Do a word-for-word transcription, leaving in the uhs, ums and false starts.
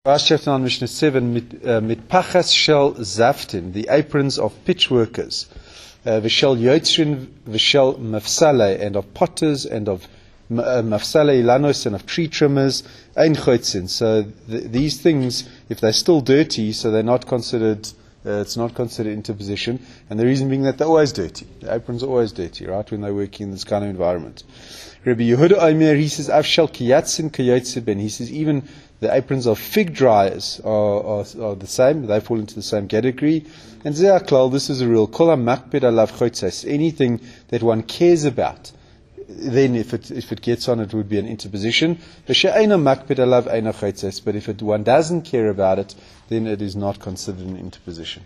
Verse chapter nine, Mishnah seven, mit pachas shel zaftin, the aprons of pitch workers, v'shel yotzrin, v'shel mafsale, and of potters, and of mafsale ilanos, and of tree trimmers, ein chotzin. So th these things, if they're still dirty, so they're not considered, uh, it's not considered interposition, and the reason being that they're always dirty. The aprons are always dirty, right, when they're working in this kind of environment. Rabbi Yehuda Omer, he says, Avshal kiyatzin kayotze ben. He says, even the aprons of fig dryers are, are, are the same. They fall into the same category. And ze'aklal, this is a rule. Kol ha'makpid alav chotzes. Anything that one cares about, then if it if it gets on, it would be an interposition. V'she'eina makpid alav eina chotzes. But if it, one doesn't care about it, then it is not considered an interposition.